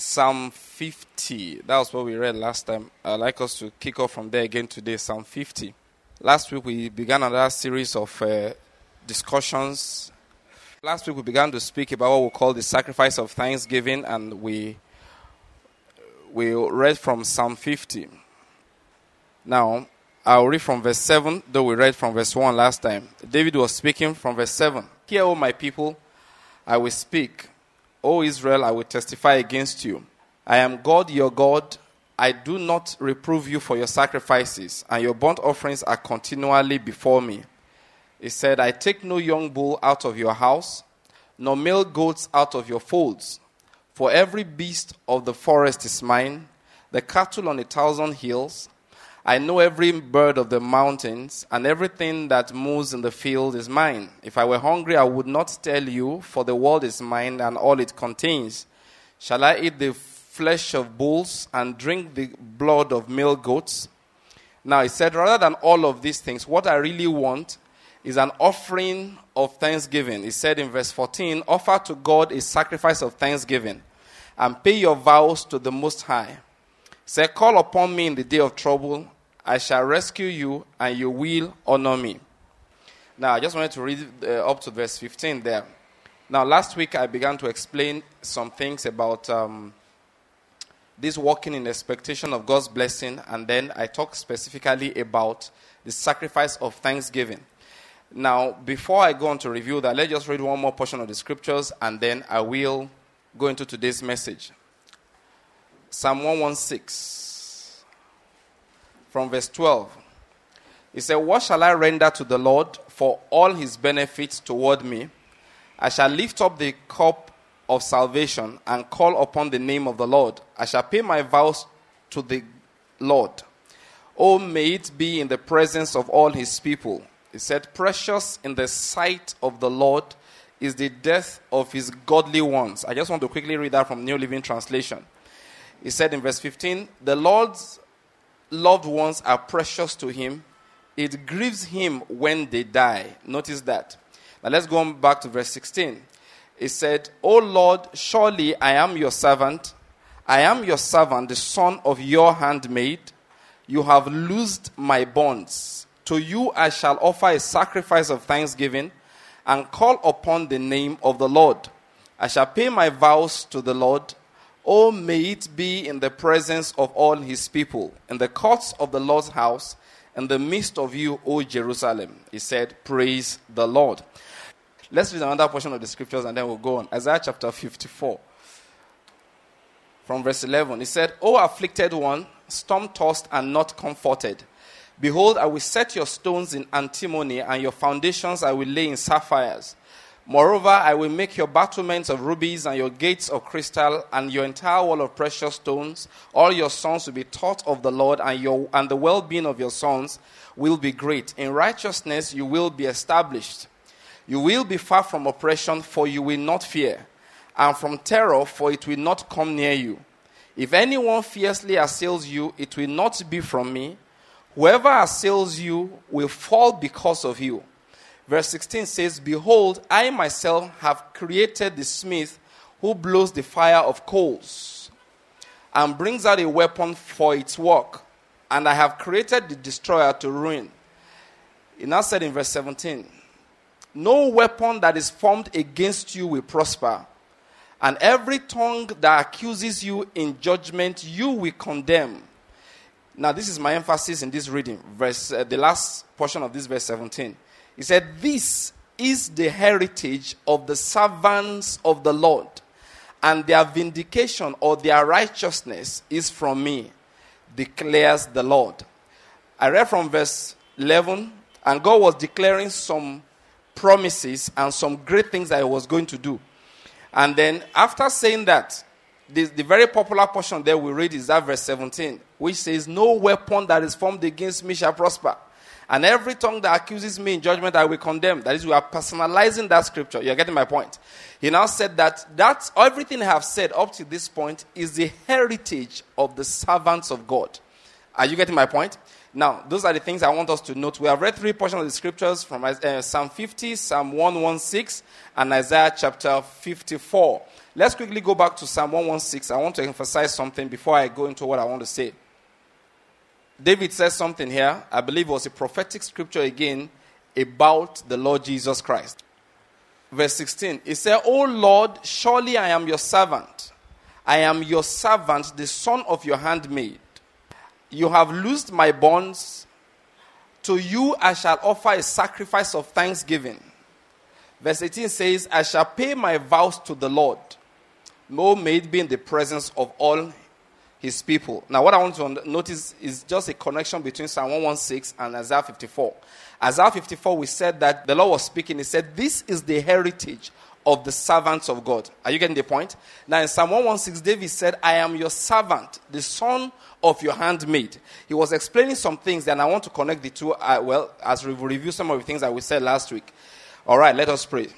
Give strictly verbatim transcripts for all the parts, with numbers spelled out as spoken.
Psalm fifty. That was what we read last time. I'd like us to kick off from there again today, Psalm fifty. Last week we began another series of uh, discussions. Last week we began to speak about what we call the sacrifice of thanksgiving, and we we read from Psalm fifty. Now, I'll read from verse seven, though we read from verse one last time. David was speaking from verse seven. Hear, O my people, I will speak. O Israel, I will testify against you. I am God, your God. I do not reprove you for your sacrifices, and your burnt offerings are continually before me. He said, I take no young bull out of your house, nor male goats out of your folds. For every beast of the forest is mine, the cattle on a thousand hills. I know every bird of the mountains, and everything that moves in the field is mine. If I were hungry, I would not tell you, for the world is mine and all it contains. Shall I eat the flesh of bulls and drink the blood of male goats? Now, he said, rather than all of these things, what I really want is an offering of thanksgiving. He said in verse fourteen, offer to God a sacrifice of thanksgiving, and pay your vows to the Most High. Say, call upon me in the day of trouble. I shall rescue you, and you will honor me. Now, I just wanted to read uh, up to verse fifteen there. Now, last week I began to explain some things about um, this walking in expectation of God's blessing, and then I talked specifically about the sacrifice of thanksgiving. Now, before I go on to review that, let's just read one more portion of the scriptures, and then I will go into today's message. Psalm one sixteen, from verse twelve. He said, what shall I render to the Lord for all his benefits toward me? I shall lift up the cup of salvation and call upon the name of the Lord. I shall pay my vows to the Lord. Oh, may it be in the presence of all his people. He said, precious in the sight of the Lord is the death of his godly ones. I just want to quickly read that from New Living Translation. He said in verse fifteen, the Lord's loved ones are precious to him. It grieves him when they die. Notice that. Now let's go on back to verse sixteen. He said, O Lord, surely I am your servant. I am your servant, the son of your handmaid. You have loosed my bonds. To you I shall offer a sacrifice of thanksgiving and call upon the name of the Lord. I shall pay my vows to the Lord. Oh, may it be in the presence of all his people, in the courts of the Lord's house, in the midst of you, O Jerusalem. He said, praise the Lord. Let's read another portion of the scriptures and then we'll go on. Isaiah chapter fifty-four. From verse eleven. He said, O afflicted one, storm-tossed and not comforted. Behold, I will set your stones in antimony, and your foundations I will lay in sapphires. Moreover, I will make your battlements of rubies and your gates of crystal and your entire wall of precious stones. All your sons will be taught of the Lord, and your and the well-being of your sons will be great. In righteousness you will be established. You will be far from oppression, for you will not fear, and from terror, for it will not come near you. If anyone fiercely assails you, it will not be from me. Whoever assails you will fall because of you. Verse sixteen says, behold, I myself have created the smith who blows the fire of coals and brings out a weapon for its work. And I have created the destroyer to ruin. He now said in verse seventeen, no weapon that is formed against you will prosper. And every tongue that accuses you in judgment, you will condemn. Now, this is my emphasis in this reading. Verse, uh, the last portion of this verse seventeen. He said, this is the heritage of the servants of the Lord, and their vindication or their righteousness is from me, declares the Lord. I read from verse eleven, and God was declaring some promises and some great things that he was going to do. And then after saying that, the, the very popular portion there we read is that verse seventeen, which says, no weapon that is formed against me shall prosper. And every tongue that accuses me in judgment, I will condemn. That is, we are personalizing that scripture. You're getting my point. He now said that that's everything I have said up to this point is the heritage of the servants of God. Are you getting my point? Now, those are the things I want us to note. We have read three portions of the scriptures from uh, Psalm fifty, Psalm one sixteen, and Isaiah chapter fifty-four. Let's quickly go back to Psalm one sixteen. I want to emphasize something before I go into what I want to say. David says something here. I believe it was a prophetic scripture again about the Lord Jesus Christ. Verse sixteen, it said, O Lord, surely I am your servant. I am your servant, the son of your handmaid. You have loosed my bonds. To you I shall offer a sacrifice of thanksgiving. Verse eighteen says, I shall pay my vows to the Lord. No, may it be in the presence of all his people. Now, what I want to notice is just a connection between Psalm one sixteen and Isaiah fifty-four. Isaiah fifty-four, we said that the Lord was speaking. He said, this is the heritage of the servants of God. Are you getting the point? Now, in Psalm one sixteen, David said, I am your servant, the son of your handmaid. He was explaining some things, and I want to connect the two, uh, well, as we review some of the things that we said last week. All right, let us pray.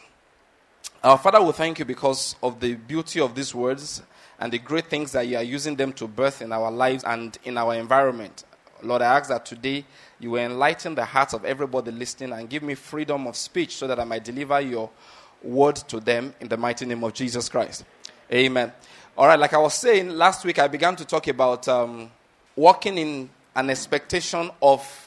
Our Father, we thank you because of the beauty of these words and the great things that you are using them to birth in our lives and in our environment. Lord, I ask that today you will enlighten the hearts of everybody listening and give me freedom of speech so that I might deliver your word to them in the mighty name of Jesus Christ. Amen. All right, like I was saying, last week I began to talk about um, walking in an expectation of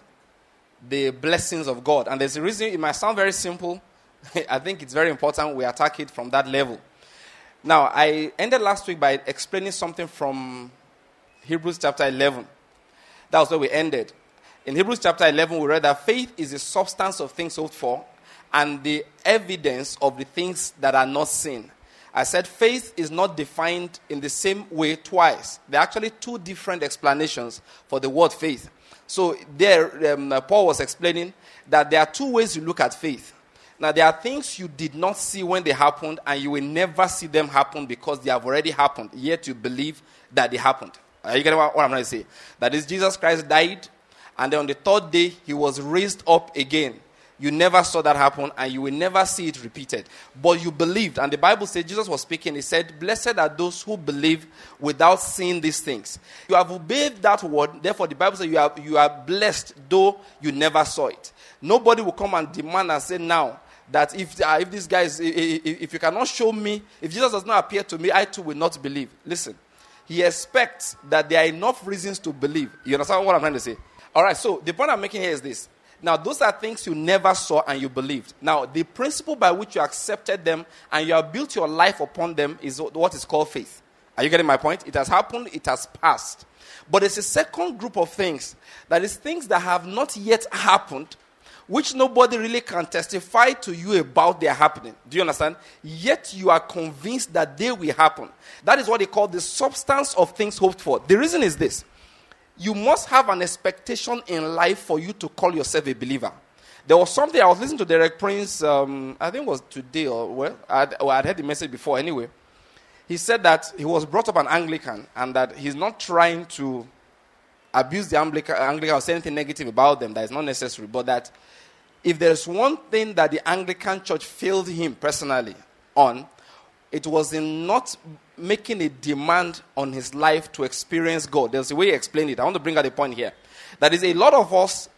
the blessings of God. And there's a reason, it might sound very simple. I think it's very important we attack it from that level. Now, I ended last week by explaining something from Hebrews chapter eleven. That was where we ended. In Hebrews chapter eleven, we read that faith is the substance of things hoped for and the evidence of the things that are not seen. I said faith is not defined in the same way twice. There are actually two different explanations for the word faith. So there, um, Paul was explaining that there are two ways you look at faith. Now, there are things you did not see when they happened, and you will never see them happen because they have already happened, yet you believe that they happened. Are you getting what I'm trying to say? That is, Jesus Christ died, and then on the third day, he was raised up again. You never saw that happen, and you will never see it repeated. But you believed, and the Bible said, Jesus was speaking, he said, blessed are those who believe without seeing these things. You have obeyed that word, therefore the Bible says you are, you are blessed, though you never saw it. Nobody will come and demand and say, now, that if uh, if this guy is, if, if you cannot show me, if Jesus does not appear to me, I too will not believe. Listen, he expects that there are enough reasons to believe. You understand what I'm trying to say? All right, so the point I'm making here is this. Now, those are things you never saw and you believed. Now, the principle by which you accepted them and you have built your life upon them is what is called faith. Are you getting my point? It has happened, it has passed. But there's a second group of things, that is things that have not yet happened, which nobody really can testify to you about their happening. Do you understand? Yet you are convinced that they will happen. That is what they call the substance of things hoped for. The reason is this. You must have an expectation in life for you to call yourself a believer. There was something, I was listening to Derek Prince, um, I think it was today, or well, I'd, or I'd heard the message before anyway. He said that he was brought up an Anglican and that he's not trying to abuse the Anglican, Anglican or say anything negative about them. That is not necessary. But that if there's one thing that the Anglican church failed him personally on, it was in not making a demand on his life to experience God. There's a way he explained it. I want to bring out a point here. That is, a lot of us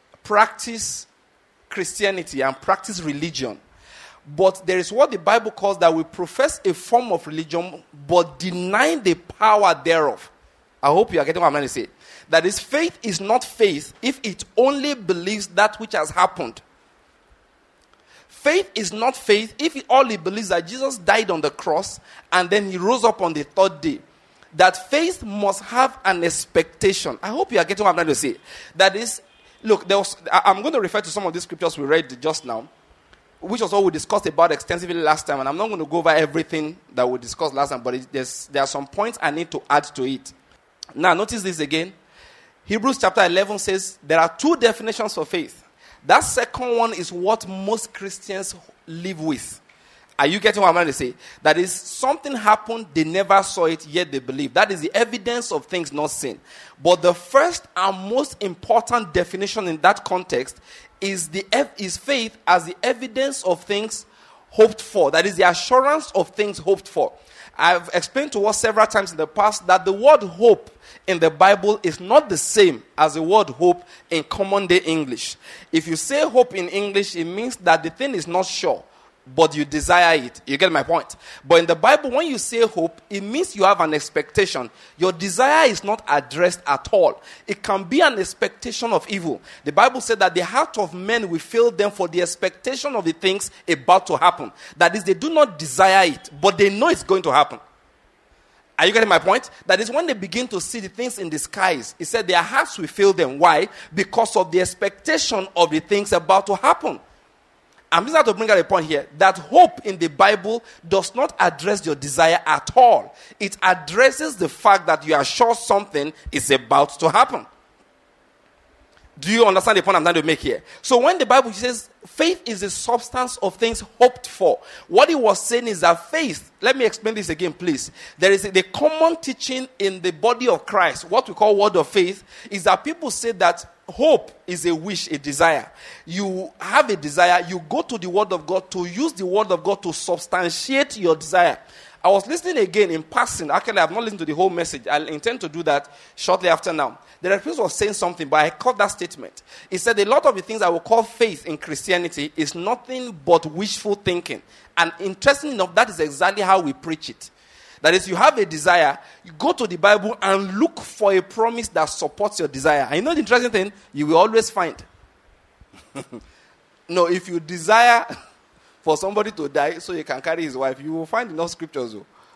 practice Christianity and practice religion. But there is what the Bible calls that we profess a form of religion, but deny the power thereof. I hope you are getting what I'm trying to say. That is, faith is not faith if it only believes that which has happened. Faith is not faith if it only believes that Jesus died on the cross and then he rose up on the third day. That faith must have an expectation. I hope you are getting what I'm trying to say. That is, look, there was, I'm going to refer to some of these scriptures we read just now, which was what we discussed about extensively last time, and I'm not going to go over everything that we discussed last time, but it, there's, there are some points I need to add to it. Now, notice this again. Hebrews chapter eleven says there are two definitions for faith. That second one is what most Christians live with. Are you getting what I'm trying to say? That is, something happened, they never saw it, yet they believe. That is the evidence of things not seen. But the first and most important definition in that context is the is faith as the evidence of things hoped for. That is the assurance of things hoped for. I've explained to us several times in the past that the word hope in the Bible is not the same as the word hope in common day English. If you say hope in English, it means that the thing is not sure, but you desire it. You get my point? But in the Bible, when you say hope, it means you have an expectation. Your desire is not addressed at all. It can be an expectation of evil. The Bible said that the heart of men will fail them for the expectation of the things about to happen. That is, they do not desire it, but they know it's going to happen. Are you getting my point? That is, when they begin to see the things in the skies, he said their hearts will fail them. Why? Because of the expectation of the things about to happen. I'm just going to bring out a point here that hope in the Bible does not address your desire at all. It addresses the fact that you are sure something is about to happen. Do you understand the point I'm trying to make here? So when the Bible says faith is the substance of things hoped for, what it was saying is that faith, let me explain this again, please. There is a, the common teaching in the body of Christ, what we call word of faith, is that people say that hope is a wish, a desire. You have a desire, you go to the word of God to use the word of God to substantiate your desire. I was listening again in passing. Actually, I have not listened to the whole message. I intend to do that shortly after now. The representative was saying something, but I caught that statement. He said a lot of the things I will call faith in Christianity is nothing but wishful thinking. And interestingly enough, that is exactly how we preach it. That is, you have a desire, you go to the Bible and look for a promise that supports your desire. And you know the interesting thing? You will always find. No, if you desire for somebody to die so he can carry his wife, you will find enough scriptures.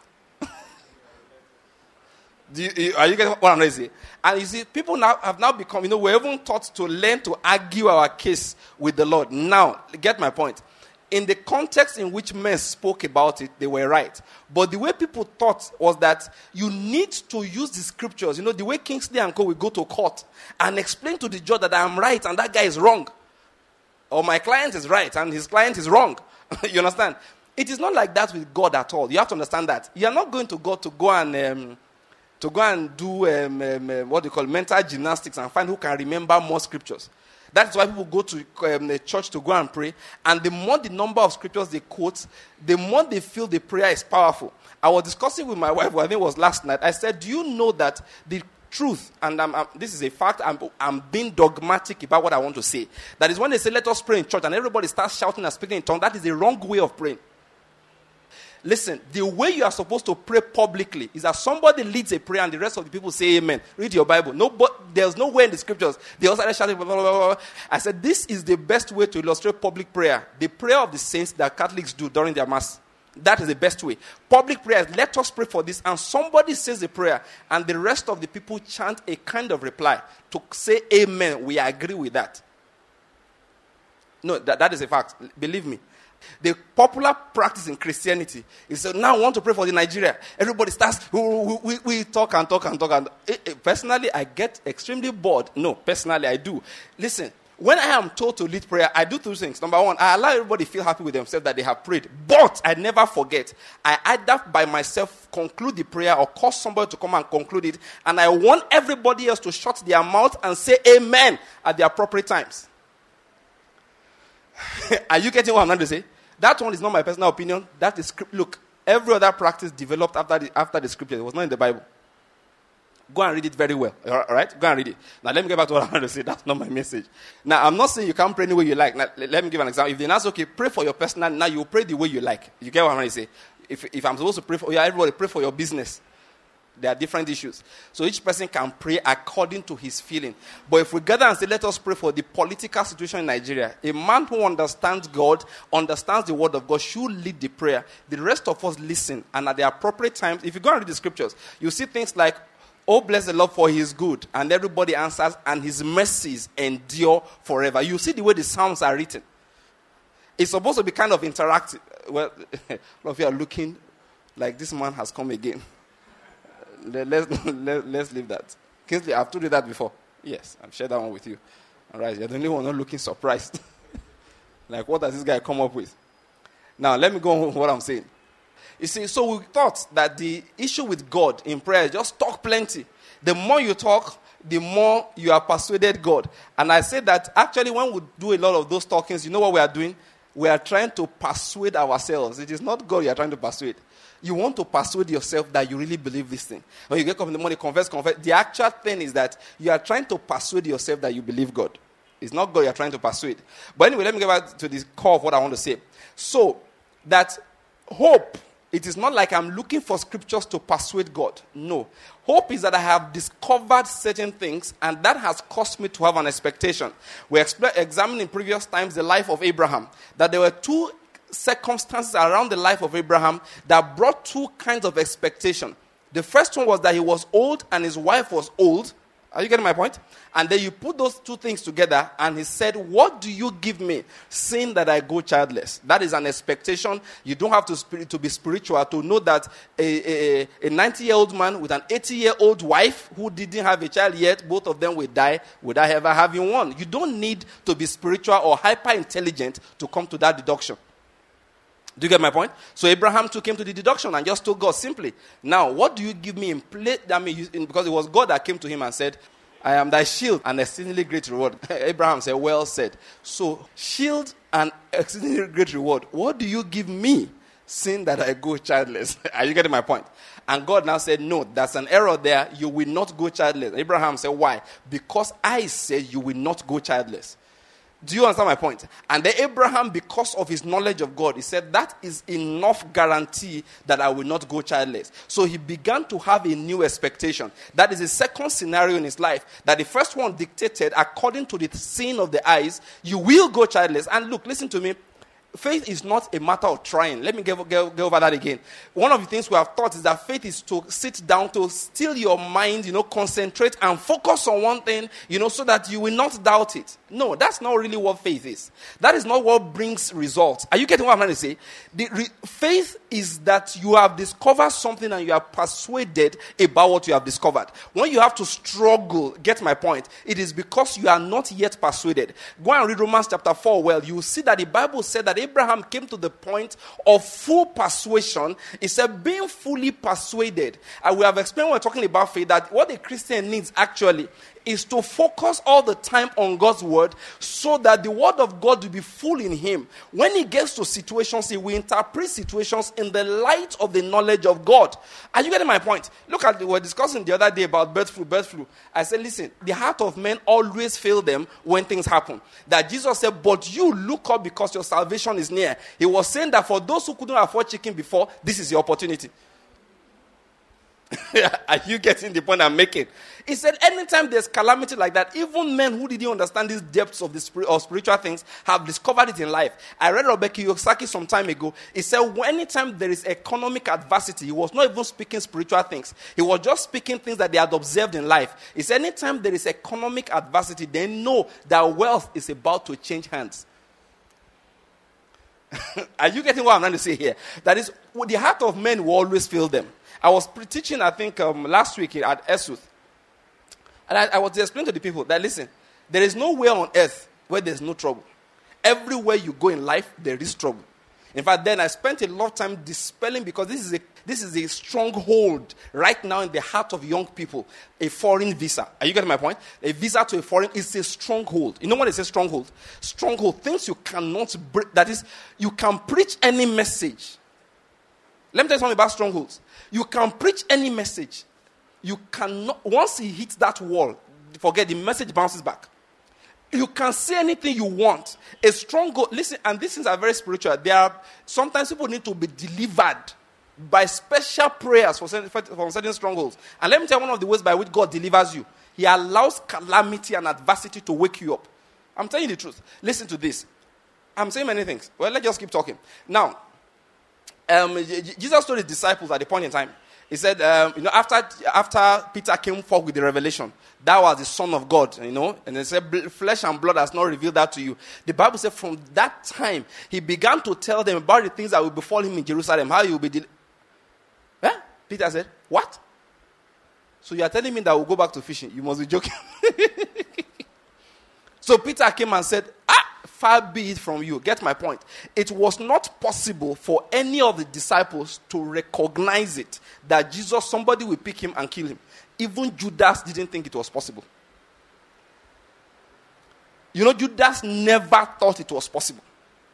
Do you, are you getting what I'm saying? And you see, people now have now become, you know, we're even taught to learn to argue our case with the Lord. Now, get my point. In the context in which men spoke about it, they were right. But the way people thought was that you need to use the scriptures. You know, the way Kingsley and Co. will go to court and explain to the judge that I'm right and that guy is wrong. Or my client is right and his client is wrong. You understand? It is not like that with God at all. You have to understand that. You are not going to God to go and um, to go and do um, um, uh, what they call mental gymnastics and find who can remember more scriptures. That's why people go to um, the church to go and pray. And the more the number of scriptures they quote, the more they feel the prayer is powerful. I was discussing with my wife, well, I think it was last night. I said, do you know that the truth, and I'm, I'm, this is a fact, I'm, I'm being dogmatic about what I want to say. That is when they say, let us pray in church, and everybody starts shouting and speaking in tongues, that is the wrong way of praying. Listen, the way you are supposed to pray publicly is that somebody leads a prayer and the rest of the people say amen. Read your Bible. No, but there's nowhere in the scriptures. They also started shouting, blah, blah, blah, blah. I said, this is the best way to illustrate public prayer. The prayer of the saints that Catholics do during their mass. That is the best way. Public prayers, let us pray for this. And somebody says the prayer and the rest of the people chant a kind of reply to say amen. We agree with that. No, that, that is a fact. Believe me. The popular practice in Christianity is that now I want to pray for the Nigeria. Everybody starts, we, we, we talk and talk and talk. And it, it, personally, I get extremely bored. No, personally, I do. Listen, when I am told to lead prayer, I do two things. Number one, I allow everybody to feel happy with themselves that they have prayed. But I never forget. I either by myself conclude the prayer or cause somebody to come and conclude it. And I want everybody else to shut their mouth and say amen at the appropriate times. Are you getting what I'm trying to say? That one is not my personal opinion. That is script. Look, every other practice developed after the, after the scripture. It was not in the Bible. Go and read it very well. All right? Go and read it. Now, let me get back to what I'm trying to say. That's not my message. Now, I'm not saying you can't pray any way you like. Now, let me give an example. If they ask, okay, pray for your personal, now you pray the way you like. You get what I'm trying to say? If, if I'm supposed to pray for, yeah, everybody pray for your business. There are different issues. So each person can pray according to his feeling. But if we gather and say, let us pray for the political situation in Nigeria, a man who understands God, understands the word of God, should lead the prayer. The rest of us listen. And at the appropriate times, if you go and read the scriptures, you see things like, oh, bless the Lord for his good. And everybody answers, and his mercies endure forever. You see the way the Psalms are written. It's supposed to be kind of interactive. Well, a lot of you are looking like this man has come again. Let's, let, let's leave that. Kingsley, I've told you that before. Yes, I've shared that one with you. All right, you're the only one not looking surprised. Like, what does this guy come up with? Now, let me go on with what I'm saying. You see, so we thought that the issue with God in prayer is just talk plenty. The more you talk, the more you are persuaded God. And I said that actually when we do a lot of those talkings, you know what we are doing? We are trying to persuade ourselves. It is not God you are trying to persuade. You want to persuade yourself that you really believe this thing. When you get up in the morning, confess, confess. The actual thing is that you are trying to persuade yourself that you believe God. It's not God you are trying to persuade. But anyway, let me get back to the core of what I want to say. So, that hope, it is not like I'm looking for scriptures to persuade God. No. Hope is that I have discovered certain things, and that has caused me to have an expectation. We expl- examined in previous times the life of Abraham, that there were two circumstances around the life of Abraham that brought two kinds of expectation. The first one was that he was old and his wife was old. Are you getting my point? And then you put those two things together, and he said, what do you give me, seeing that I go childless? That is an expectation. You don't have to, spirit, to be spiritual to know that a ninety-year-old man with an eighty-year-old wife who didn't have a child yet, both of them will die without ever having one. You don't need to be spiritual or hyper-intelligent to come to that deduction. Do you get my point? So Abraham took him to the deduction and just told God simply, now, what do you give me in place? I mean, because it was God that came to him and said, I am thy shield and exceedingly great reward. Abraham said, well said. So, shield and exceedingly great reward. What do you give me, seeing that I go childless? Are you getting my point? And God now said, no, that's an error there. You will not go childless. Abraham said, why? Because I said you will not go childless. Do you understand my point? And then Abraham, because of his knowledge of God, he said, that is enough guarantee that I will not go childless. So he began to have a new expectation. That is the second scenario in his life. That the first one dictated, according to the seeing of the eyes, you will go childless. And look, listen to me. Faith is not a matter of trying. Let me go, go, go over that again. One of the things we have taught is that faith is to sit down, to still your mind, you know, concentrate and focus on one thing, you know, so that you will not doubt it. No, that's not really what faith is. That is not what brings results. Are you getting what I'm trying to say? The re- faith is that you have discovered something and you are persuaded about what you have discovered. When you have to struggle, get my point, it is because you are not yet persuaded. Go and read Romans chapter four. Well, you will see that the Bible said that Abraham came to the point of full persuasion. It said being fully persuaded. And we have explained when we're talking about faith that what a Christian needs actually is to focus all the time on God's word so that the word of God will be full in him. When he gets to situations, he will interpret situations in the light of the knowledge of God. Are you getting my point? Look at, we were discussing the other day about birth flu, birth flu. I said, listen, the heart of men always fail them when things happen. That Jesus said, but you look up because your salvation is near. He was saying that for those who couldn't afford chicken before, this is your opportunity. Are you getting the point I'm making? He said anytime there's calamity like that, even men who didn't understand these depths of the spirit or spiritual things have discovered it in life. I read Robert Kiyosaki some time ago. He said anytime there is economic adversity, he was not even speaking spiritual things. He was just speaking things that they had observed in life. He said anytime there is economic adversity, they know that wealth is about to change hands. Are you getting what I'm trying to say here? That is, the heart of men will always fail them. I was teaching, I think, um, last week at Esuth. And I, I was explaining to the people that, listen, there is nowhere on earth where there's no trouble. Everywhere you go in life, there is trouble. In fact, then I spent a lot of time dispelling, because this is a this is a stronghold right now in the heart of young people. A foreign visa. Are you getting my point? A visa to a foreign is a stronghold. You know what is a stronghold? Stronghold, things you cannot break. That is, you can preach any message. Let me tell you something about strongholds. You can preach any message. You cannot, once he hits that wall, forget, the message bounces back. You can say anything you want. A stronghold, listen, and these things are very spiritual. There are, sometimes people need to be delivered by special prayers for certain, for certain strongholds. And let me tell you one of the ways by which God delivers you. He allows calamity and adversity to wake you up. I'm telling you the truth. Listen to this. I'm saying many things. Well, let's just keep talking. Now, um, Jesus told his disciples at the point in time, he said, um, you know, after after Peter came forth with the revelation, that was the Son of God, you know, and he said, flesh and blood has not revealed that to you. The Bible said from that time, he began to tell them about the things that will befall him in Jerusalem, how he will be. Del- eh? Peter said, what? So you are telling me that we'll go back to fishing? You must be joking. So Peter came and said, ah, far be it from you. Get my point. It was not possible for any of the disciples to recognize it, that Jesus, somebody will pick him and kill him. Even Judas didn't think it was possible. You know, Judas never thought it was possible.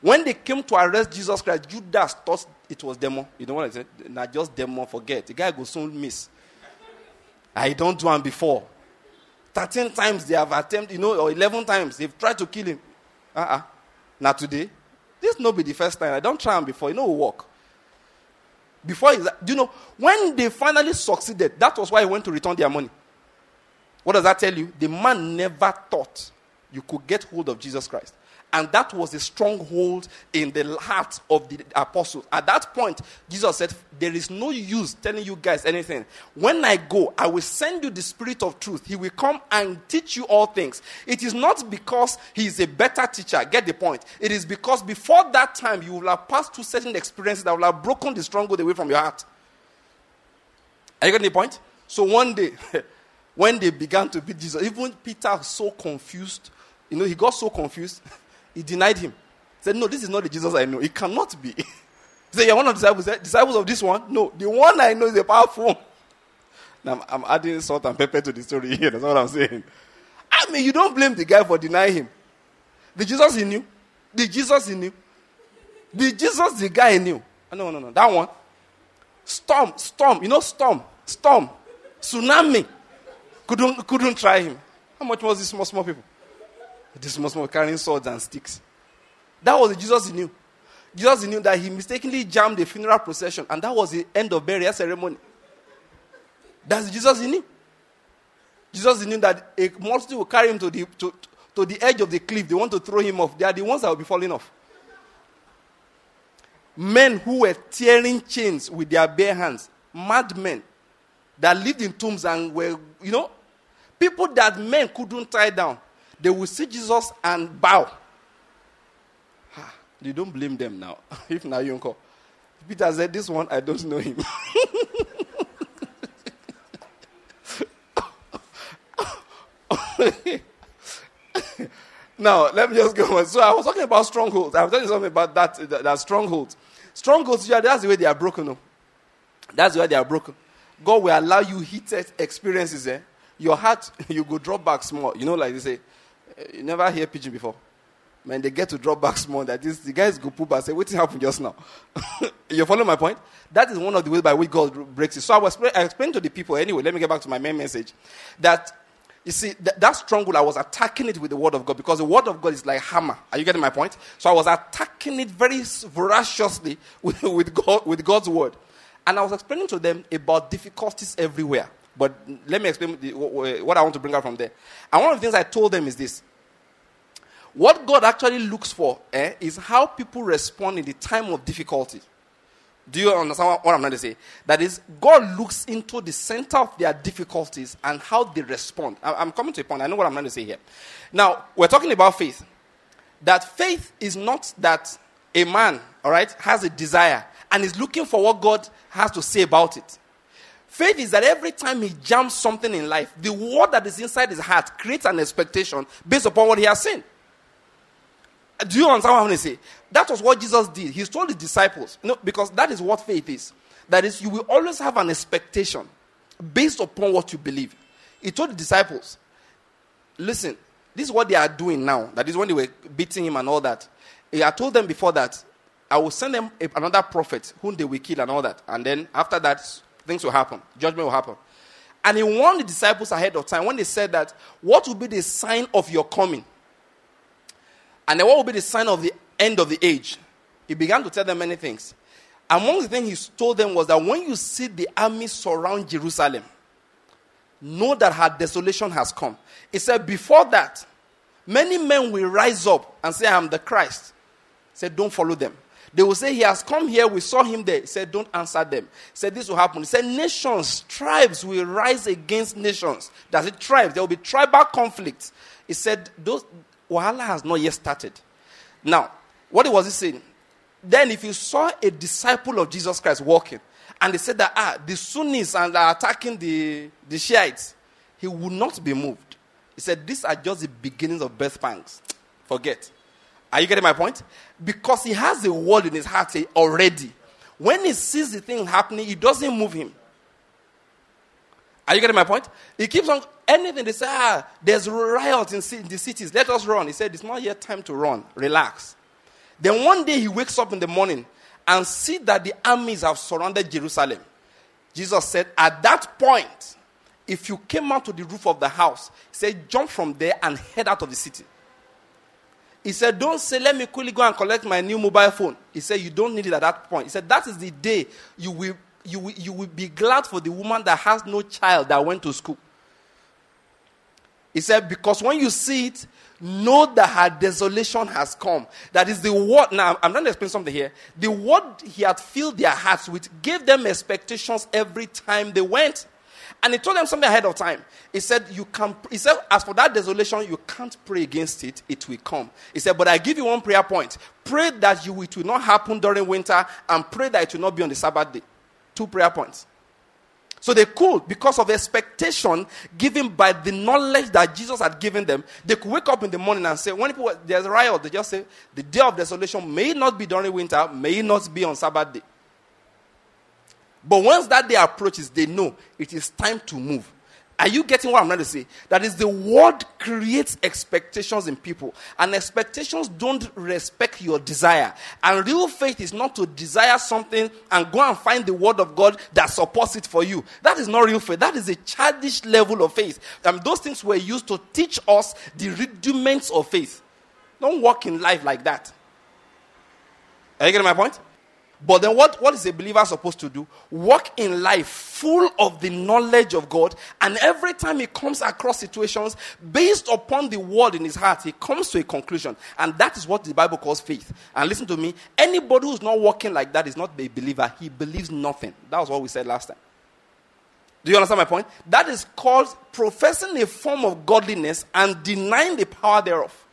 When they came to arrest Jesus Christ, Judas thought it was demon. You know what I said? Nah, just demon, forget. The guy will soon miss. I don't do him before. Thirteen times they have attempted, you know, or eleven times they've tried to kill him. Uh-uh. Now today, this will not be the first time. I don't try him before. You know, it will work. Before, do you know, when they finally succeeded, that was why he went to return their money. What does that tell you? The man never thought you could get hold of Jesus Christ. And that was a stronghold in the heart of the apostles. At that point, Jesus said, there is no use telling you guys anything. When I go, I will send you the Spirit of truth. He will come and teach you all things. It is not because he is a better teacher. Get the point. It is because before that time, you will have passed through certain experiences that will have broken the stronghold away from your heart. Are you getting the point? So one day, when they began to beat Jesus, even Peter was so confused. You know, he got so confused. He denied him. He said, no, this is not the Jesus I know. It cannot be. He said, you're one of the disciples. He said, disciples of this one? No, the one I know is a powerful one. Now, I'm, I'm adding salt and pepper to the story here. That's what I'm saying. I mean, you don't blame the guy for denying him. The Jesus he knew. The Jesus he knew. The Jesus the guy he knew. Oh, no, no, no. That one. Storm, storm. You know storm. Storm. Tsunami. Couldn't, couldn't try him. How much was these small, small people? This must be carrying swords and sticks. That was the Jesus he knew. Jesus he knew that he mistakenly jammed the funeral procession, and that was the end of burial ceremony. That's the Jesus he knew. Jesus he knew that a multitude will carry him to the to, to the edge of the cliff. They want to throw him off. They are the ones that will be falling off. Men who were tearing chains with their bare hands, madmen that lived in tombs and were, you know, people that men couldn't tie down. They will see Jesus and bow. You don't blame them now. If now you call. Peter said, this one, I don't know him. Now, let me just go on. So I was talking about strongholds. I was telling you something about that, that, that strongholds. Strongholds, yeah, that's the way they are broken. No? That's the way they are broken. God will allow you heated experiences. Eh? Your heart, you go drop back small. You know, like they say, you never hear preaching before. Man, they get to drop back small. That is, the guys go poop and say, what happened just now? You follow my point? That is one of the ways by which God breaks it. So I was I explained to the people, anyway, let me get back to my main message, that, you see, that, that stronghold, I was attacking it with the word of God, because the word of God is like hammer. Are you getting my point? So I was attacking it very voraciously with, with, God, with God's word. And I was explaining to them about difficulties everywhere. But let me explain the, what I want to bring out from there. And one of the things I told them is this. What God actually looks for eh, is how people respond in the time of difficulty. Do you understand what I'm trying to say? That is, God looks into the center of their difficulties and how they respond. I'm coming to a point. I know what I'm trying to say here. Now, we're talking about faith. That faith is not that a man, all right, has a desire and is looking for what God has to say about it. Faith is that every time he jams something in life, the word that is inside his heart creates an expectation based upon what he has seen. Do you understand what I'm going to say? That was what Jesus did. He told his disciples, you know, because that is what faith is. That is, you will always have an expectation based upon what you believe. He told the disciples, listen, this is what they are doing now. That is when they were beating him and all that. He had told them before that, I will send them a, another prophet whom they will kill and all that. And then after that, things will happen. Judgment will happen. And he warned the disciples ahead of time when they said that, what will be the sign of your coming? And then what will be the sign of the end of the age? He began to tell them many things. Among the things he told them was that when you see the army surround Jerusalem, know that her desolation has come. He said, before that, many men will rise up and say, I am the Christ. He said, don't follow them. They will say, he has come here, we saw him there. He said, don't answer them. He said, this will happen. He said, nations, tribes will rise against nations. That's it, tribes. There will be tribal conflicts. He said, those Wahala has not yet started. Now, what was he saying? Then if you saw a disciple of Jesus Christ walking, and they said that, ah, the Sunnis and are attacking the, the Shiites, he would not be moved. He said, these are just the beginnings of birth pangs. Forget. Are you getting my point? Because he has a word in his heart already. When he sees the thing happening, it doesn't move him. Are you getting my point? He keeps on, anything they say, ah, there's riots in the cities, let us run. He said, it's not yet time to run. Relax. Then one day he wakes up in the morning and see that the armies have surrounded Jerusalem. Jesus said, at that point, if you came out to the roof of the house, he said, jump from there and head out of the city. He said, don't say, let me quickly go and collect my new mobile phone. He said, you don't need it at that point. He said, that is the day you will, you will, you will be glad for the woman that has no child that went to school. He said, because when you see it, know that her desolation has come. That is the word. Now, I'm trying to explain something here. The word he had filled their hearts with gave them expectations every time they went. And he told them something ahead of time. He said, "You can." He said, as for that desolation, you can't pray against it. It will come. He said, but I give you one prayer point. Pray that you, it will not happen during winter, and pray that it will not be on the Sabbath day. Two prayer points. So they could, because of expectation given by the knowledge that Jesus had given them, they could wake up in the morning and say, when people, there's a riot, they just say, the day of desolation may not be during winter, may not be on Sabbath day. But once that day approaches, they know it is time to move. Are you getting what I'm trying to say? That is, the word creates expectations in people. And expectations don't respect your desire. And real faith is not to desire something and go and find the word of God that supports it for you. That is not real faith. That is a childish level of faith. And those things were used to teach us the rudiments of faith. Don't walk in life like that. Are you getting my point? But then what, what is a believer supposed to do? Walk in life full of the knowledge of God, and every time he comes across situations, based upon the word in his heart, he comes to a conclusion. And that is what the Bible calls faith. And listen to me, anybody who's not walking like that is not a believer. He believes nothing. That was what we said last time. Do you understand my point? That is called professing a form of godliness and denying the power thereof.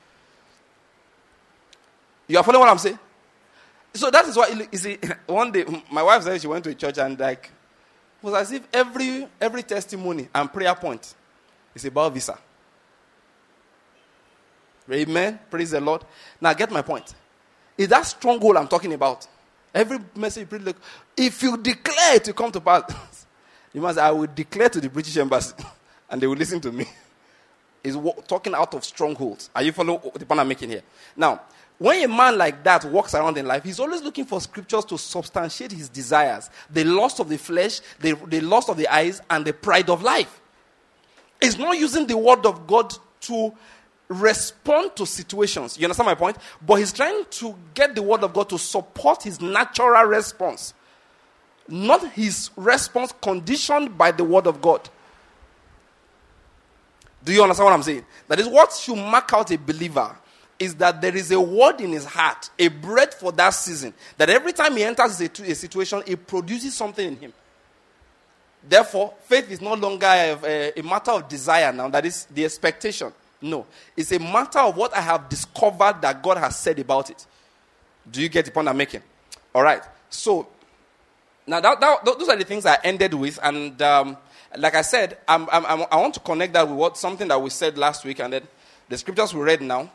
You are following what I'm saying? So that is why, you see, one day, my wife said she went to a church and like, it was as if every every testimony and prayer point is about visa. Amen. Praise the Lord. Now get my point. Is that stronghold I'm talking about? Every message, like, if you declare it to come to pass, you must say, I will declare to the British embassy, and they will listen to me. Is talking out of strongholds. Are you following the point I'm making here? Now, when a man like that walks around in life, he's always looking for scriptures to substantiate his desires. The lust of the flesh, the, the lust of the eyes, and the pride of life. He's not using the word of God to respond to situations. You understand my point? But he's trying to get the word of God to support his natural response. Not his response conditioned by the word of God. Do you understand what I'm saying? That is what should mark out a believer. Is that there is a word in his heart, a bread for that season, that every time he enters a, a situation, it produces something in him. Therefore, faith is no longer a, a, a matter of desire now, that is the expectation. No, it's a matter of what I have discovered that God has said about it. Do you get the point I'm making? All right. So, now that, that, those are the things I ended with, and um, like I said, I'm, I'm, I'm, I want to connect that with what something that we said last week, and then the scriptures we read now.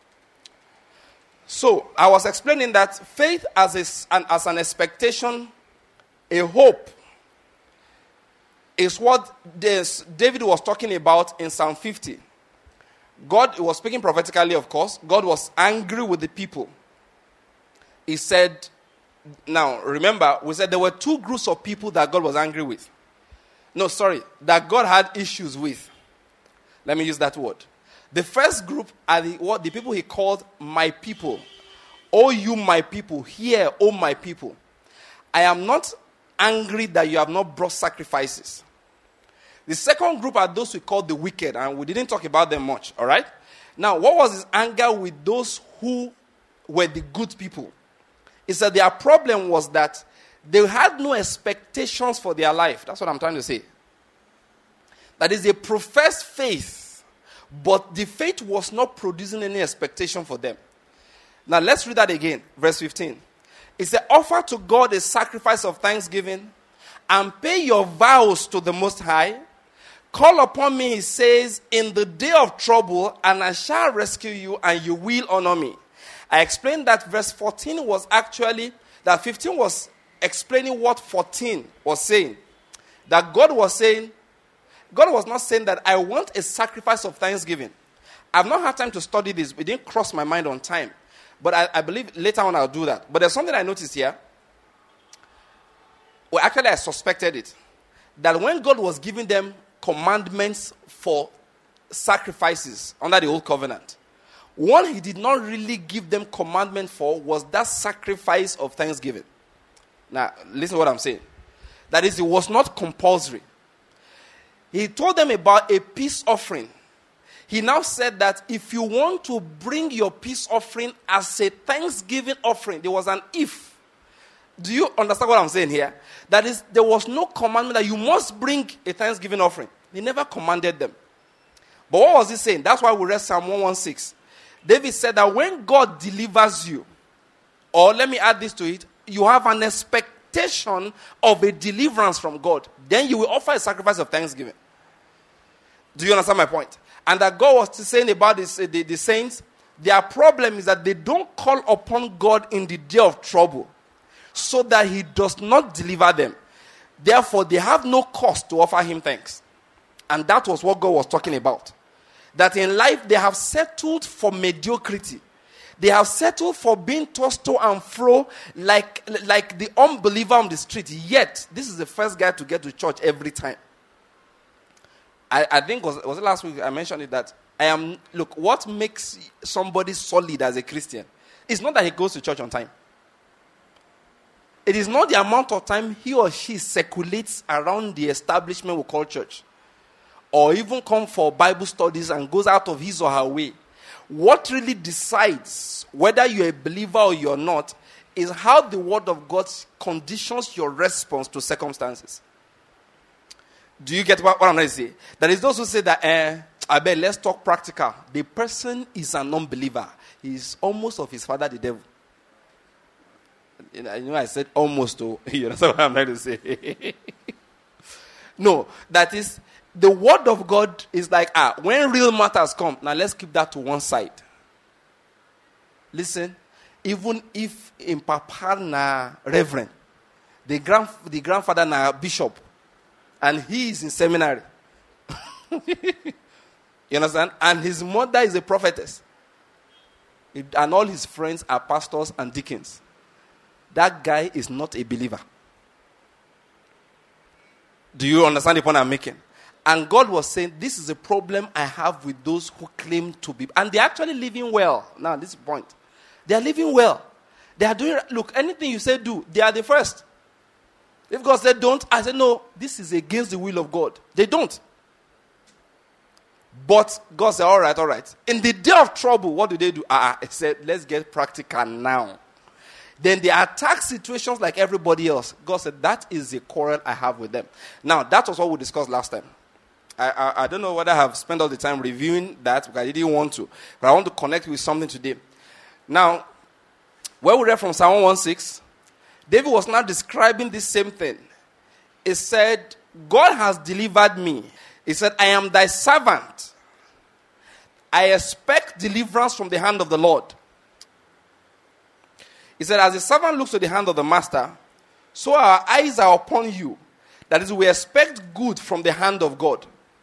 So, I was explaining that faith as, a, an, as an expectation, a hope, is what this David was talking about in Psalm fifty. God was speaking prophetically, of course. God was angry with the people. He said, now, remember, we said there were two groups of people that God was angry with. No, sorry, that God had issues with. Let me use that word. The first group are the, what the people he called my people. O you my people, hear, O my people. I am not angry that you have not brought sacrifices. The second group are those we call the wicked, and we didn't talk about them much, all right? Now, what was his anger with those who were the good people? He said their problem was that they had no expectations for their life. That's what I'm trying to say. That is, they professed faith, but the faith was not producing any expectation for them. Now, let's read that again. Verse fifteen. It said, offer to God a sacrifice of thanksgiving and pay your vows to the Most High. Call upon me, he says, in the day of trouble, and I shall rescue you, and you will honor me. I explained that verse fourteen was actually, that fifteen was explaining what fourteen was saying. That God was saying, God was not saying that I want a sacrifice of thanksgiving. I've not had time to study this. It didn't cross my mind on time. But I, I believe later on I'll do that. But there's something I noticed here. Well, actually, I suspected it. That when God was giving them commandments for sacrifices under the old covenant, one he did not really give them commandment for was that sacrifice of thanksgiving. Now, listen to what I'm saying. That is, it was not compulsory. He told them about a peace offering. He now said that if you want to bring your peace offering as a thanksgiving offering, there was an if. Do you understand what I'm saying here? That is, there was no commandment that you must bring a thanksgiving offering. He never commanded them. But what was he saying? That's why we read Psalm one sixteen. David said that when God delivers you, or let me add this to it, you have an expectation of a deliverance from God. Then you will offer a sacrifice of thanksgiving. Do you understand my point? And that God was saying about this, the, the saints, their problem is that they don't call upon God in the day of trouble so that he does not deliver them. Therefore, they have no cause to offer him thanks. And that was what God was talking about. That in life, they have settled for mediocrity. They have settled for being tossed to and fro like, like the unbeliever on the street. Yet, this is the first guy to get to church every time. I, I think, was, was it last week I mentioned it, that I am, look, what makes somebody solid as a Christian is not that he goes to church on time. It is not the amount of time he or she circulates around the establishment we call church, or even come for Bible studies and goes out of his or her way. What really decides whether you're a believer or you're not is how the word of God conditions your response to circumstances. Do you get what, what I'm trying to say? There is those who say that, eh, I bet let's talk practical. The person is an unbeliever. He is almost of his father, the devil. You know, you know I said almost, to, you understand what I'm trying to say? No, that is, the word of God is like, ah, when real matters come, now let's keep that to one side. Listen, even if in Papa na reverend, the grand the grandfather na bishop, and he is in seminary. You understand? And his mother is a prophetess. And all his friends are pastors and deacons. That guy is not a believer. Do you understand the point I'm making? And God was saying, this is a problem I have with those who claim to be. And they're actually living well. Now, this is the point. They are living well. They are doing, look, anything you say do, they are the first. If God said don't, I said no, this is against the will of God. They don't. But God said, all right, all right. In the day of trouble, what do they do? Ah, uh, He said, let's get practical now. Then they attack situations like everybody else. God said, that is the quarrel I have with them. Now, that was what we discussed last time. I, I, I don't know whether I have spent all the time reviewing that, because I didn't want to. But I want to connect with something today. Now, where we read from Psalm one sixteen, David was now describing this same thing. He said, God has delivered me. He said, I am thy servant. I expect deliverance from the hand of the Lord. He said, as the servant looks to the hand of the master, so our eyes are upon you. That is, we expect good from the hand of God.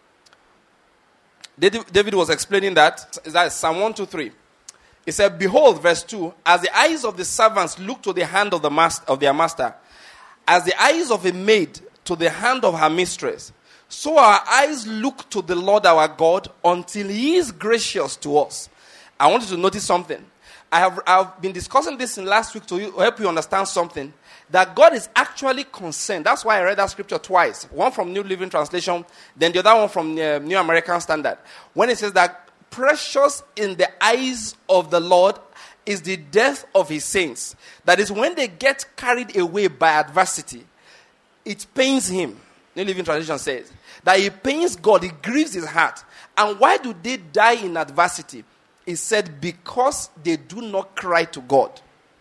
David was explaining that. Is that Psalm one twenty-three? He said, behold, verse two, as the eyes of the servants look to the hand of the master, of their master, as the eyes of a maid to the hand of her mistress, so our eyes look to the Lord our God until he is gracious to us. I want you to notice something. I have I've been discussing this in last week to help you understand something. That God is actually concerned. That's why I read that scripture twice. One from New Living Translation, then the other one from uh, New American Standard. When it says that precious in the eyes of the Lord is the death of his saints. That is, when they get carried away by adversity, it pains him. New Living Translation says that it pains God, it grieves his heart. And why do they die in adversity? It said, because they do not cry to God.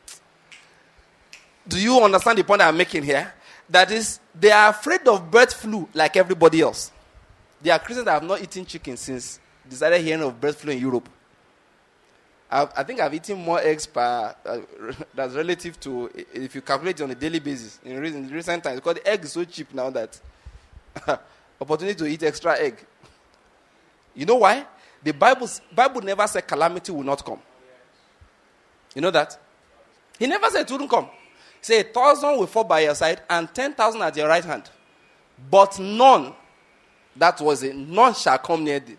Do you understand the point I'm making here? That is, they are afraid of bird flu like everybody else. There are Christians that have not eaten chicken since they started hearing of bird flu in Europe. I've, I think I've eaten more eggs per, uh, that's relative to, if you calculate it on a daily basis, in recent, in recent times, because the egg is so cheap now that opportunity to eat extra egg. You know why? The Bible, Bible never said calamity will not come. You know that? He never said it wouldn't come. He said, a thousand will fall by your side and ten thousand at your right hand. But none, that was it, none shall come near thee.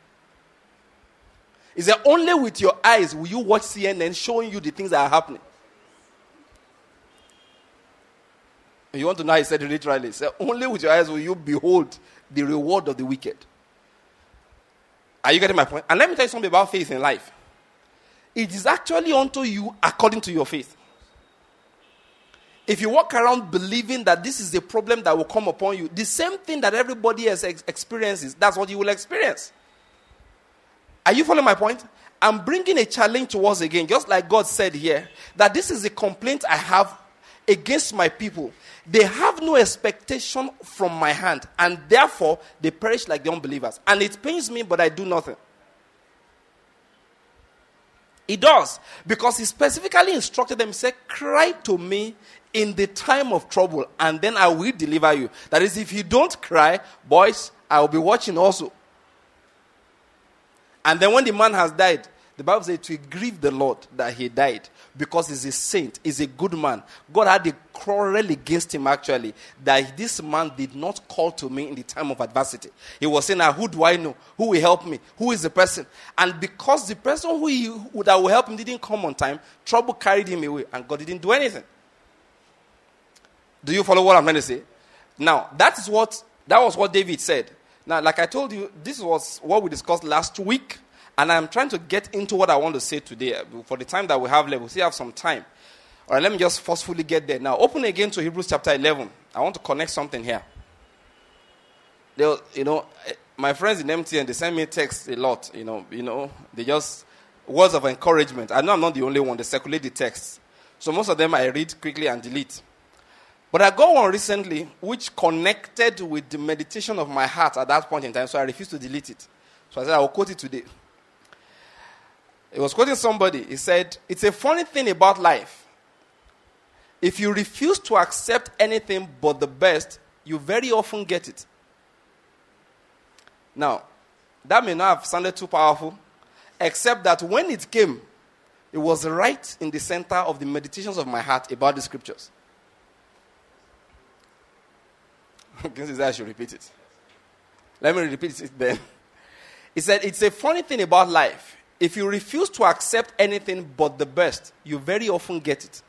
He said, only with your eyes will you watch C N N showing you the things that are happening. You want to know how he said it literally? He said, only with your eyes will you behold the reward of the wicked. Are you getting my point? And let me tell you something about faith in life. It is actually unto you according to your faith. If you walk around believing that this is a problem that will come upon you, the same thing that everybody else ex- experiences, that's what you will experience. Are you following my point? I'm bringing a challenge to us again, just like God said here, that this is a complaint I have against my people. They have no expectation from my hand, and therefore they perish like the unbelievers. And it pains me, but I do nothing. It does, because he specifically instructed them, he said, cry to me in the time of trouble, and then I will deliver you. That is, if you don't cry, boys, I will be watching also. And then when the man has died, the Bible says to grieve the Lord that he died, because he's a saint, he's a good man. God had a quarrel against him actually, that this man did not call to me in the time of adversity. He was saying, now who do I know? Who will help me? Who is the person? And because the person who, he, who that will help him didn't come on time, trouble carried him away, and God didn't do anything. Do you follow what I'm trying to say? Now, that is what, that was what David said. Now, like I told you, this was what we discussed last week, and I'm trying to get into what I want to say today. For the time that we have left, we still have some time. All right, let me just forcefully get there. Now, open again to Hebrews chapter eleven. I want to connect something here. They, you know, my friends in M T N, they send me texts a lot. You know, you know, they just words of encouragement. I know I'm not the only one. They circulate the texts, so most of them I read quickly and delete. But I got one recently which connected with the meditation of my heart at that point in time, so I refused to delete it. So I said I will quote it today. It was quoting somebody. He said, it's a funny thing about life. If you refuse to accept anything but the best, you very often get it. Now, that may not have sounded too powerful, except that when it came, it was right in the center of the meditations of my heart about the scriptures. I should repeat it. Let me repeat it then. He said, it's a funny thing about life. If you refuse to accept anything but the best, you very often get it.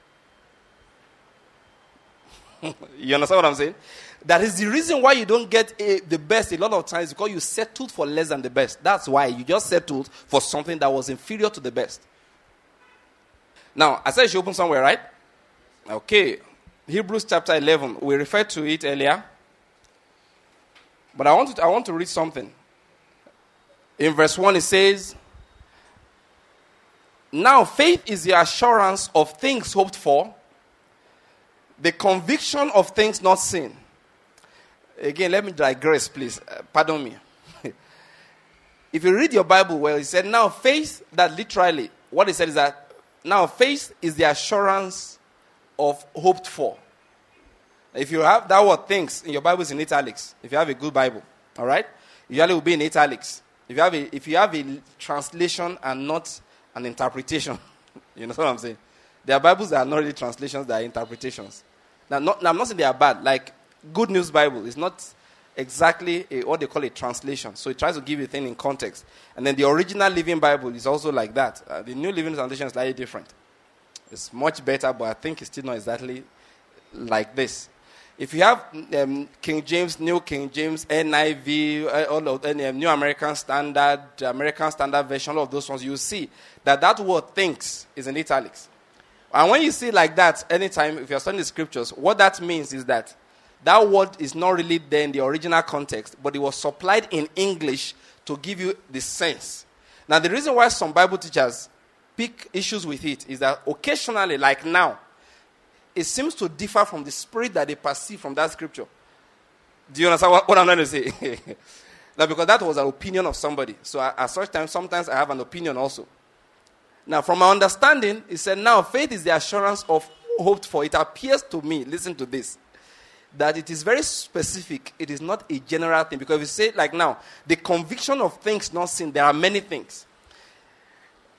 You understand what I'm saying? That is the reason why you don't get a, the best a lot of times, because you settled for less than the best. That's why you just settled for something that was inferior to the best. Now, I said you should open somewhere, right? Okay. Hebrews chapter eleven. We referred to it earlier. But I want to, I want to read something. In verse one it says, now faith is the assurance of things hoped for, the conviction of things not seen. Again, let me digress, please. Uh, pardon me. If you read your Bible well, it said, now faith, that literally, what it said is that, now faith is the assurance of hoped for. If you have that word things in your Bible, is in italics. If you have a good Bible, all right? Usually it will be in italics. If you have a, if you have a translation and not an interpretation, you know what I'm saying? There are Bibles that are not really translations, they are interpretations. Now, not, now I'm not saying they are bad. Like, Good News Bible is not exactly a, what they call a translation. So it tries to give you a thing in context. And then the original Living Bible is also like that. Uh, the New Living Translation is slightly different. It's much better, but I think it's still not exactly like this. If you have um, King James, New King James, N I V, uh, all of uh, New American Standard, American Standard Version, all of those ones, you see that that word thinks is in italics. And when you see like that, anytime, if you're studying the scriptures, what that means is that that word is not really there in the original context, but it was supplied in English to give you the sense. Now, the reason why some Bible teachers pick issues with it is that occasionally, like now, it seems to differ from the spirit that they perceive from that scripture. Do you understand what, what I'm trying to say? Now, because that was an opinion of somebody. So at, at such times, sometimes I have an opinion also. Now, from my understanding, it said, now faith is the assurance of hoped for. It appears to me, listen to this, that it is very specific. It is not a general thing. Because if you say like now, the conviction of things not seen, there are many things.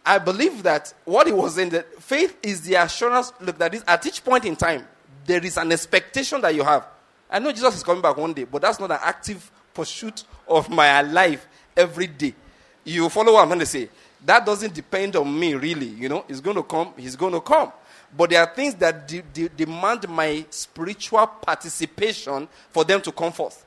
I believe that what he was saying, that faith is the assurance, look, that is, at each point in time, there is an expectation that you have. I know Jesus is coming back one day, but that's not an active pursuit of my life every day. You follow what I'm going to say? That doesn't depend on me, really. You know, he's going to come, he's going to come. But there are things that de- de- demand my spiritual participation for them to come forth.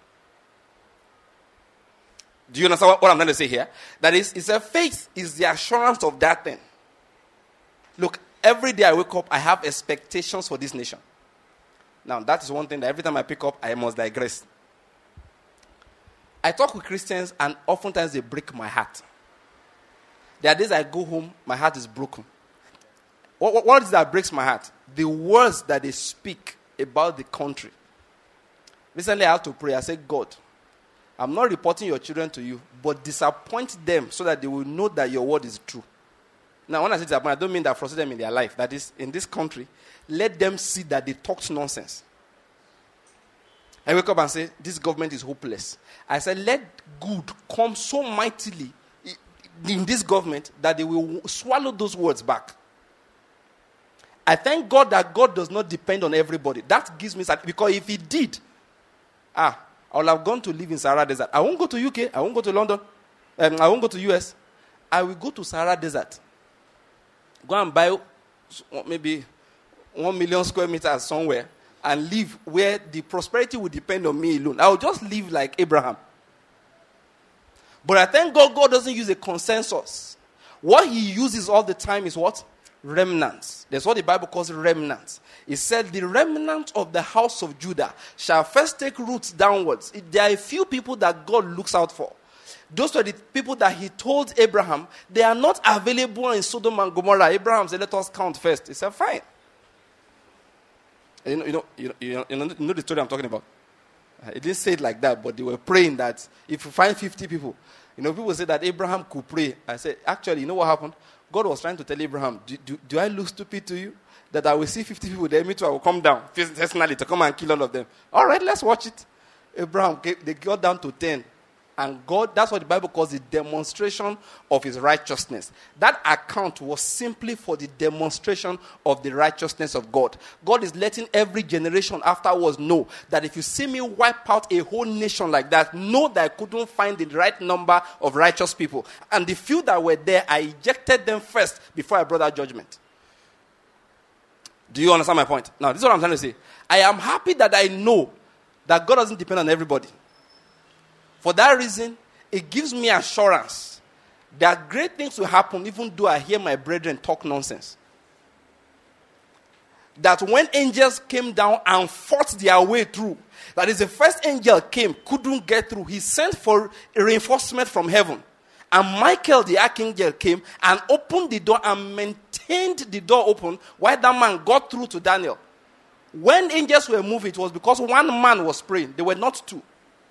Do you understand what, what I'm trying to say here? That is, it's a faith is the assurance of that thing. Look, every day I wake up, I have expectations for this nation. Now, that is one thing that every time I pick up, I must digress. I talk with Christians, and oftentimes they break my heart. There are days I go home, my heart is broken. What, what, what is that breaks my heart? The words that they speak about the country. Recently, I had to pray. I said, God, I'm not reporting your children to you, but disappoint them so that they will know that your word is true. Now, when I say disappoint, I don't mean that frustrate them in their life. That is, in this country, let them see that they talked nonsense. I wake up and say, this government is hopeless. I said, let good come so mightily in this government that they will swallow those words back. I thank God that God does not depend on everybody. That gives me something. Because if he did, ah, I would have gone to live in Sahara Desert. I won't go to U K. I won't go to London. Um, I won't go to U S. I will go to Sahara Desert. Go and buy maybe one million square meters somewhere and live where the prosperity will depend on me alone. I will just live like Abraham. But I thank God God doesn't use a consensus. What he uses all the time is what? Remnants. That's what the Bible calls remnants. It said the remnant of the house of Judah shall first take roots downwards. There are a few people that God looks out for. Those were the people that he told Abraham, they are not available in Sodom and Gomorrah. Abraham said, let us count first. He said, fine. You know, you know, you know, you know, you know the story I'm talking about. He didn't say it like that, but they were praying that if you find fifty people, you know, people say that Abraham could pray. I said, actually, you know what happened? God was trying to tell Abraham, do, do, do I look stupid to you? That I will see fifty people there, me too, I will come down personally to come and kill all of them. All right, let's watch it. Abraham, they got down to ten. And God, that's what the Bible calls the demonstration of his righteousness. That account was simply for the demonstration of the righteousness of God. God is letting every generation afterwards know that if you see me wipe out a whole nation like that, know that I couldn't find the right number of righteous people. And the few that were there, I ejected them first before I brought that judgment. Do you understand my point? Now, this is what I'm trying to say. I am happy that I know that God doesn't depend on everybody. For that reason, it gives me assurance that great things will happen even though I hear my brethren talk nonsense. That when angels came down and fought their way through, that is, the first angel came, couldn't get through. He sent for a reinforcement from heaven. And Michael, the archangel, came and opened the door and maintained the door open while that man got through to Daniel. When angels were moving, it was because one man was praying. They were not two.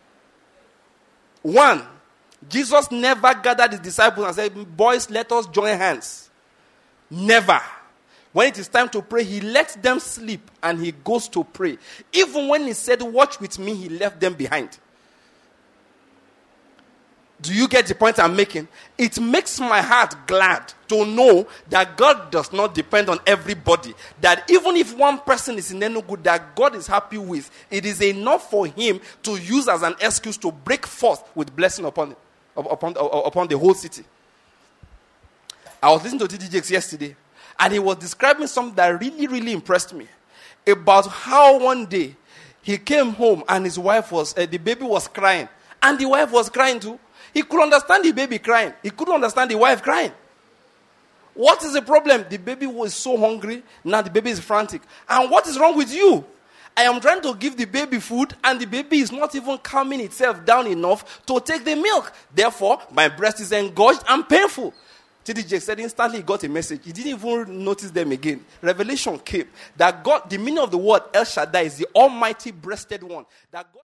One, Jesus never gathered his disciples and said, boys, let us join hands. Never. When it is time to pray, he lets them sleep and he goes to pray. Even when he said, watch with me, he left them behind. Do you get the point I'm making? It makes my heart glad to know that God does not depend on everybody. That even if one person is in any good that God is happy with, it is enough for him to use as an excuse to break forth with blessing upon, upon, upon the whole city. I was listening to T D Jakes yesterday, and he was describing something that really, really impressed me. About how one day he came home and his wife was, uh, the baby was crying. And the wife was crying too. He could understand the baby crying. He couldn't understand the wife crying. What is the problem? The baby was so hungry. Now the baby is frantic. And what is wrong with you? I am trying to give the baby food and the baby is not even calming itself down enough to take the milk. Therefore, my breast is engorged and painful. T D J said instantly he got a message. He didn't even notice them again. Revelation came that God, the meaning of the word El Shaddai is the almighty breasted one. That God